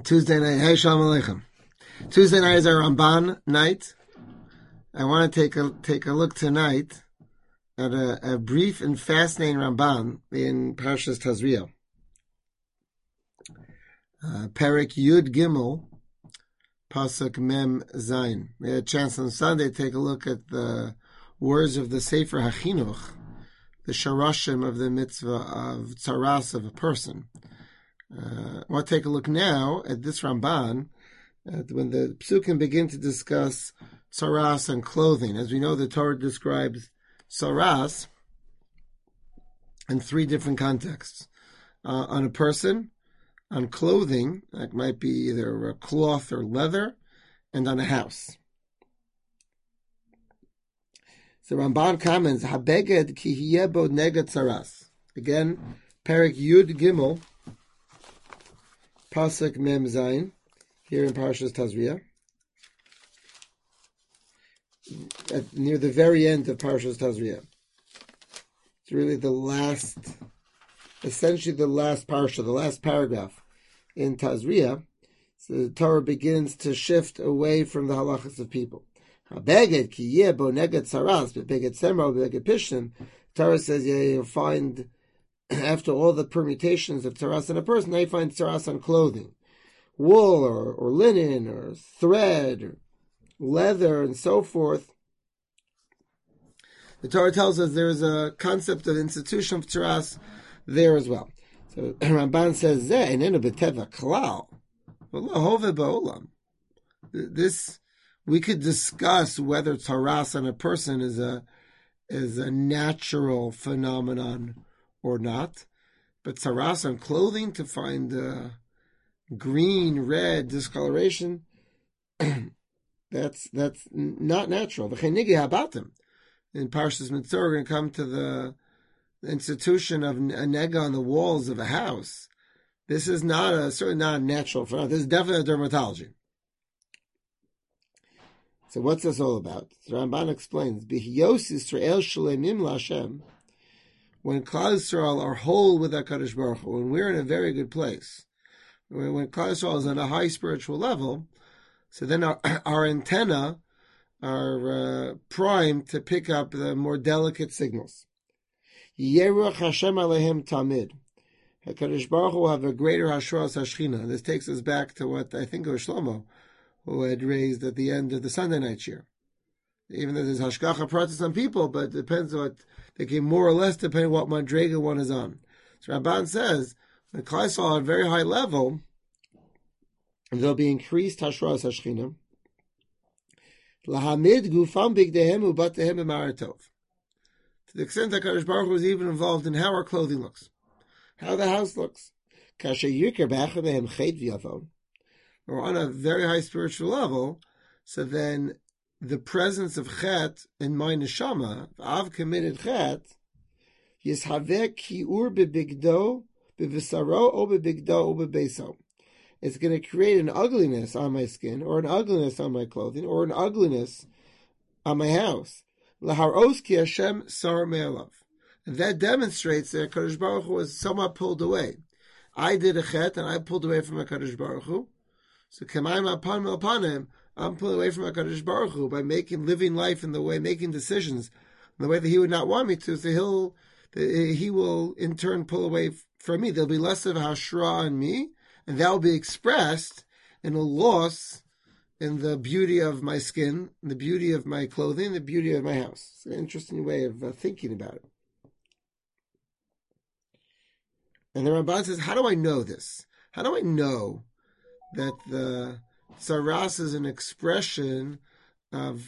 Tuesday night. Hey, Shalom Aleichem. Tuesday night is our Ramban night. I want to take a look tonight at a brief and fascinating Ramban in Parshas Tazria. Perek Yud Gimel, Pasuk Mem Zayin. We had a chance on Sunday to take a look at the words of the Sefer HaChinuch, the Sharashim of the mitzvah of tzaras of a person. I want to take a look now at this Ramban, when the Psukim begin to discuss tzaras and clothing. As we know, the Torah describes tzaras in three different contexts. On a person, on clothing, that might be either a cloth or leather, and on a house. So Ramban comments, Habeged ki hiyebo neged tzaras. Again, Perek Yud Gimel, Pasuk Mem Zayin, here in Parshas Tazria, near the very end of Parshas Tazria. It's really essentially the last parsha, the last paragraph in Tazria. So the Torah begins to shift away from the halachas of people. Habeged ki yebo neged tzaras, bebeged semra, bebeged pishtim. Torah says, you'll find, after all the permutations of tzaras on a person, now you find tzaras on clothing. Wool or linen or thread or leather and so forth. The Torah tells us there is a concept of institution of tzaras there as well. So Ramban says, this, we could discuss whether tzaras on a person is a natural phenomenon or not, but tzaras on clothing, to find green, red discoloration, that's not natural. In Parshas Mitzvah, we're going to come to the institution of a nega on the walls of a house. This is certainly not a natural phenomenon. This is definitely a dermatology. So what's this all about? So Ramban explains, when Klal Yisrael are whole with HaKadosh Baruch Hu, when we're in a very good place, when Klal Yisrael is on a high spiritual level, so then our antenna are primed to pick up the more delicate signals. Yeruach Hashem Alehem Tamid. HaKadosh Baruch Hu will have a greater Hashras HaShechina. This takes us back to what I think it was Shlomo who had raised at the end of the Sunday night shir. Even though there's Hashgacha Pratis on people, but it depends what they can more or less depend on what Madrega one is on. So Ramban says, when Klal Yisrael at a very high level, there'll be increased Hashras HaShechina. Lahamid gufam bigdehem ubatehem b'maratov. To the extent that Kadosh Baruch Hu was even involved in how our clothing looks, how the house looks. We're on a very high spiritual level, so then the presence of chet in my neshama, I've committed chet, yishaveh ki'ur bebigdo, bevesaro, o bebigdo, o bebeso. It's going to create an ugliness on my skin, or an ugliness on my clothing, or an ugliness on my house. Laharos ki Hashem sar me'alav. And that demonstrates that HaKadosh Baruch Hu was somewhat pulled away. I did a chet, and I pulled away from HaKadosh Baruch Hu. So kamayim upon him, I'm pulled away from HaKadosh Baruch Hu by living life in the way, making decisions in the way that He would not want me to. So He will in turn pull away from me. There'll be less of a hashra on me, and that will be expressed in a loss in the beauty of my skin, the beauty of my clothing, the beauty of my house. It's an interesting way of thinking about it. And the Ramban says, how do I know this? How do I know that the tzaras is an expression of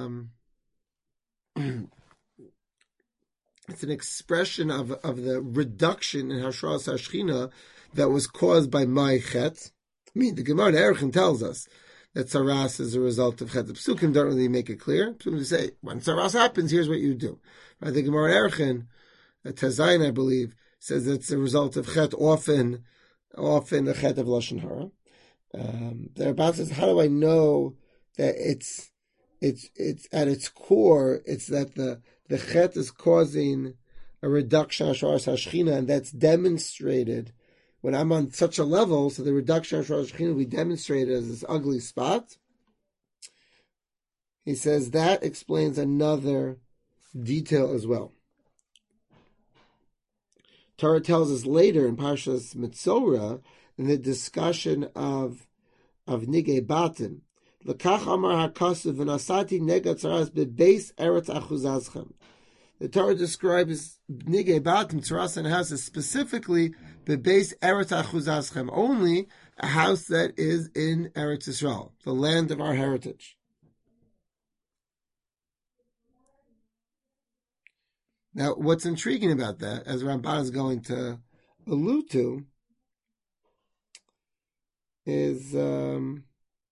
it's an expression of the reduction in Hashras HaShechina that was caused by my chet? I mean, the Gemara in Erechim tells us that tzaras is a result of chet. The Psukim don't really make it clear. Psukim say, when tzaras happens, here's what you do. Right? The Gemara in Erechim, Tazayin, I believe, says it's a result of chet, often a chet of Lashon Hara. The Ramban says, how do I know that it's at its core, it's that the chet is causing a reduction of Hashras HaShechina, and that's demonstrated when I'm on such a level, so the reduction of Shekhinah will be demonstrated as this ugly spot. He says that explains another detail as well. Torah tells us later in Parshas Metzora, in the discussion of Nigei Batim, L'kach amar hakasuv v'nasati nega tzaras bebeis eretz achuzazchem. The Torah describes Nigei Batim, tzaras and houses, specifically bebeis eretz achuzazchem, only a house that is in Eretz Yisrael, the land of our heritage. Now, what's intriguing about that, as Ramban is going to allude to, is that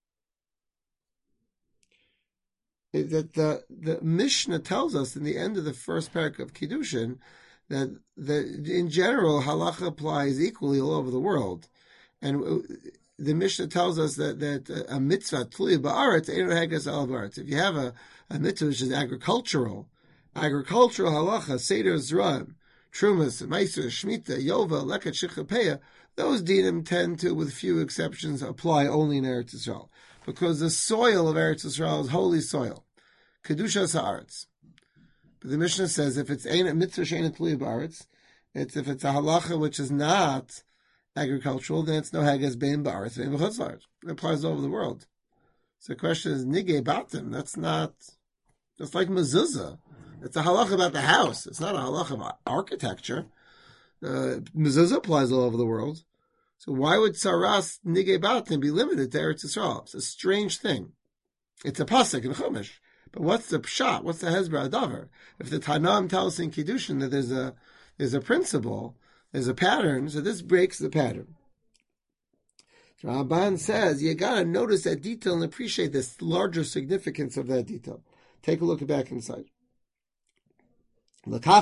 the Mishnah tells us in the end of the first parak of Kiddushin that in general halacha applies equally all over the world, and the Mishnah tells us that a mitzvah tluya ba'aretz eino heges al ba'aretz. If you have a mitzvah which is agricultural halacha, seder zra'im, trumas, meiser, shmita, yova, leket, shichapeya, those dinim tend to, with few exceptions, apply only in Eretz Yisrael, because the soil of Eretz Yisrael is holy soil, kedushas haaretz. But the Mishnah says if it's a mitzvah she'ein tluya ba'aretz, if it's a halacha which is not agricultural, then it's no heges bein ba'aretz ve'in b'chutz la'aretz. It applies all over the world. So the question is nigei batim. That's like mezuzah. It's a halacha about the house. It's not a halacha about architecture. Mezuzah applies all over the world. So why would Saras Nigei Batim be limited to Eretz Yisrael? It's a strange thing. It's a pasuk in Chumash. But what's the pshat? What's the hezbollah davar? If the Tanam tells us in Kiddushin that there's a principle, there's a pattern, so this breaks the pattern. So Ramban says you gotta notice that detail and appreciate this larger significance of that detail. Take a look back inside. What I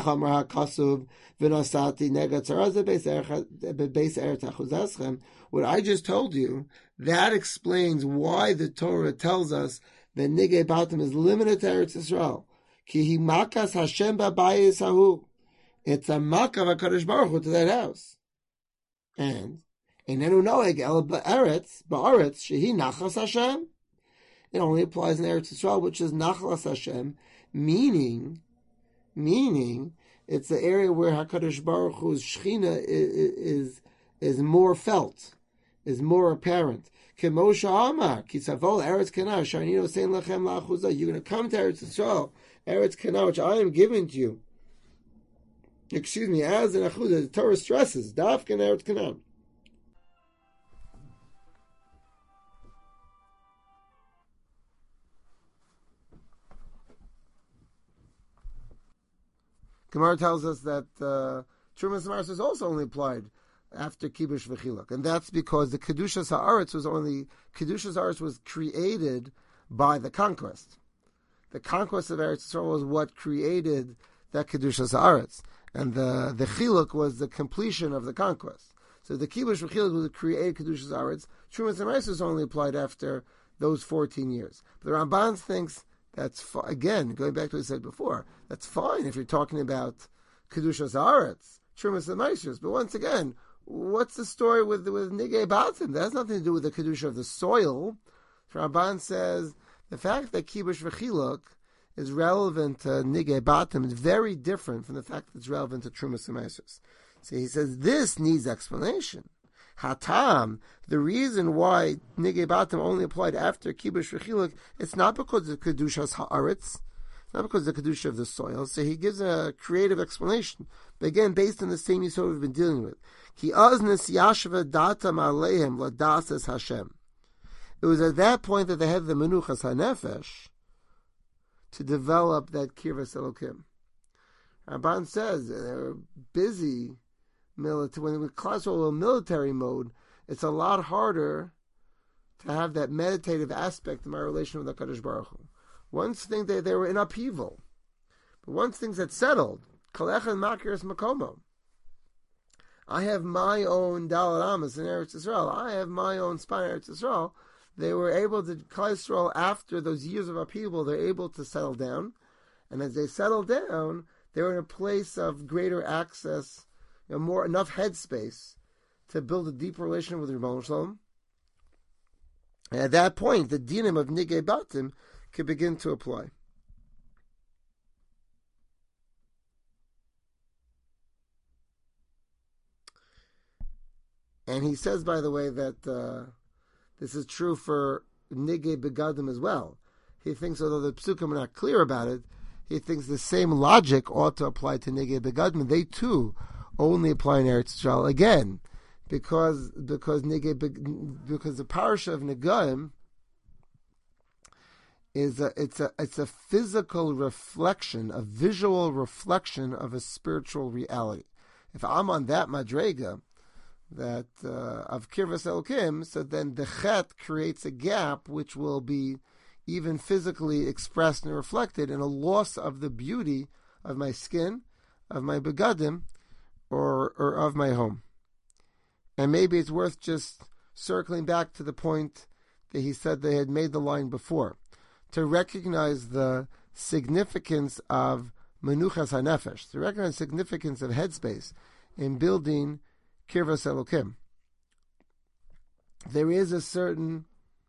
just told you, that explains why the Torah tells us that Nigei Batim is limited to Eretz Yisrael. Ki makas Hashem b'bayis hahu. It's a mak of HaKadosh Baruch Hu to that house. And enenu noeg el ba'aretz shehi nachas Hashem. It only applies in Eretz Yisrael, which is nachlas Hashem, meaning it's the area where HaKadosh Baruch Hu's Shechina is more felt, is more apparent. Kemosha Amar, Kisavol Eretz Kana, Sharnino Sein Lachem La'achuzah. You're going to come to Eretz Yisrael, Eretz Kana, which I am giving to you. As in Achuzah, the Torah stresses, Dafkan Eretz Kana. Gemara tells us that Trumas Maris is also only applied after Kibush V'chiluk, and that's because the Kedushas Haaretz was created by the conquest. The conquest of Eretz Yisrael was what created that Kedushas Haaretz, and the Chiluk was the completion of the conquest. So the Kibush V'chiluk was created Kedushas Haaretz. Trumas Maris was only applied after those 14 years. But the Ramban thinks that's again, going back to what I said before, that's fine if you're talking about Kedushas Haaretz, Trumas and Meishers. But once again, what's the story with Nigei Batim? That has nothing to do with the Kedusha of the soil. Ramban says the fact that Kibush V'chiluk is relevant to Nigei Batim is very different from the fact that it's relevant to Trumas and Meishers. So he says this needs explanation. Hatam, the reason why Nigei Batim only applied after Kibush V'chiluk, it's not because of Kedushas Haaretz, it's not because of the Kedusha of the soil. So he gives a creative explanation, but again, based on the same yisod we've been dealing with. Ki aznes yashva datam alehem ladases Hashem. It was at that point that they had the Menuchas HaNefesh to develop that Kirvas Elokim. Ramban says they were busy. When we class all in military mode, it's a lot harder to have that meditative aspect in my relation with HaKadosh Baruch Hu. Once things they were in upheaval, but once things had settled, Kalech and Makiris Makomo. I have my own Dalet Amos in Eretz Yisrael. I have my own spine in Eretz Yisrael. They were able to, Klal Yisrael, after those years of upheaval, they're able to settle down, and as they settle down, they're in a place of greater access. Enough headspace to build a deeper relationship with Ribono Shel Olam. And at that point, the dinim of Nigei Batim could begin to apply. And he says, by the way, that this is true for Nigei Begadim as well. He thinks, although the Psukim are not clear about it, he thinks the same logic ought to apply to Nigei Begadim. They too only apply in Eretz Yisrael again, because the parasha of Negaim is it's a physical reflection, a visual reflection of a spiritual reality. If I'm on that madrega, that of Kirvas Elokim, so then the Chet creates a gap which will be even physically expressed and reflected in a loss of the beauty of my skin, of my begadim, or of my home. And maybe it's worth just circling back to the point that he said they had made the line before, to recognize the significance of Menuchas HaNefesh, to recognize the significance of headspace in building Kirvas Elokim. There is a certain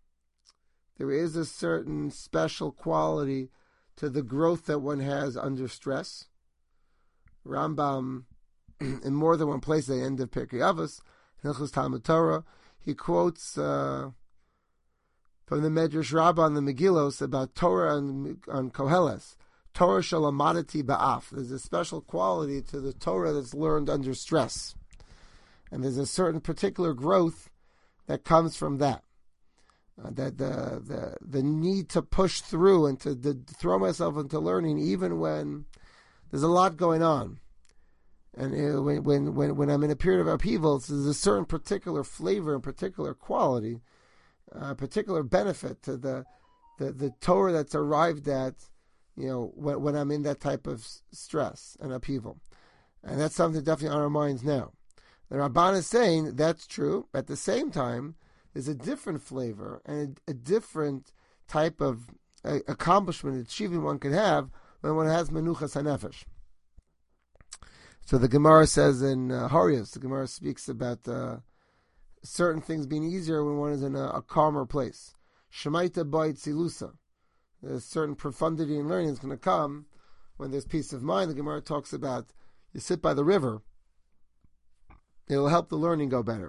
special quality to the growth that one has under stress. Rambam, in more than one place, at the end of Pirkei Avos, Hilchos Talmud Torah, he quotes from the Medrash Rabbah on the Megillos about Torah on Koheles. Torah shalamadati ba'af. There's a special quality to the Torah that's learned under stress. And there's a certain particular growth that comes from that. That the need to push through and to throw myself into learning even when there's a lot going on. And when I'm in a period of upheaval, there's a certain particular flavor and particular quality, particular benefit to the Torah that's arrived at, when I'm in that type of stress and upheaval. And that's something definitely on our minds now. The Ramban is saying that's true. At the same time, there's a different flavor and a different type of accomplishment, achievement one could have when one has Menuchas HaNefesh. So the Gemara says in Horius, the Gemara speaks about certain things being easier when one is in a calmer place. Shemaita Bait Silusa. There's certain profundity in learning is going to come when there's peace of mind. The Gemara talks about you sit by the river. It will help the learning go better.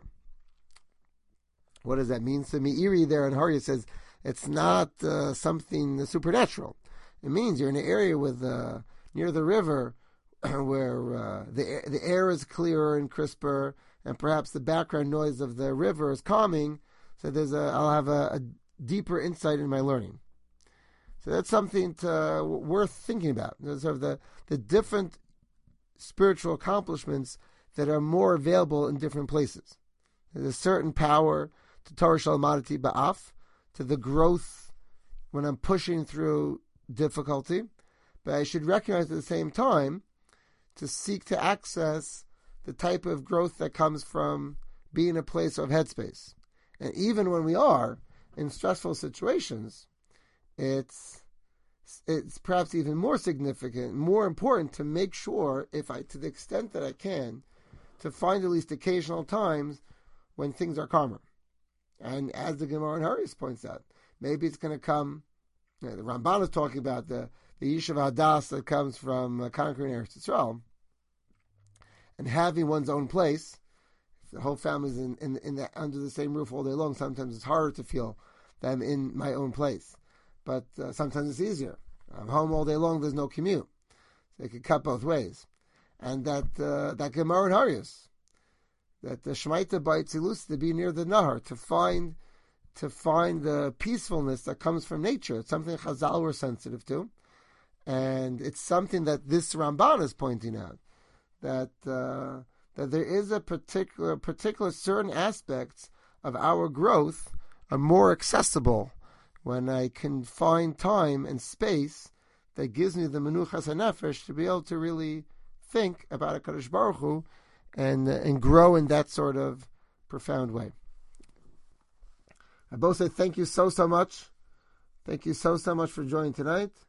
What does that mean? So Meiri there in Horius says it's not something supernatural. It means you're in an area with near the river where the air is clearer and crisper, and perhaps the background noise of the river is calming. So I'll have a deeper insight in my learning. So that's something worth thinking about. Those are the different spiritual accomplishments that are more available in different places. There's a certain power to Torah Shalmadati Ba'af, to the growth when I'm pushing through difficulty, but I should recognize at the same time to seek to access the type of growth that comes from being in a place of headspace. And even when we are in stressful situations, it's perhaps even more significant, more important to make sure, to the extent that I can, to find at least occasional times when things are calmer. And as the Gemara in Harius points out, maybe it's going to come, the Ramban is talking about the Yishuv Hadas that comes from conquering Eretz Yisrael, and having one's own place. If the whole family's under the same roof all day long, sometimes it's harder to feel that I'm in my own place. But sometimes it's easier. I'm home all day long, there's no commute. So it could cut both ways. And that Gemara in Harius, that the Shemaita Ba'atzilus, to be near the Nahar, to find the peacefulness that comes from nature. It's something Chazal were sensitive to, and it's something that this Ramban is pointing out, that there is a particular certain aspects of our growth are more accessible when I can find time and space that gives me the Menuchas HaNefesh to be able to really think about HaKadosh Baruch Hu and grow in that sort of profound way. I both say thank you so much. Thank you so much for joining tonight.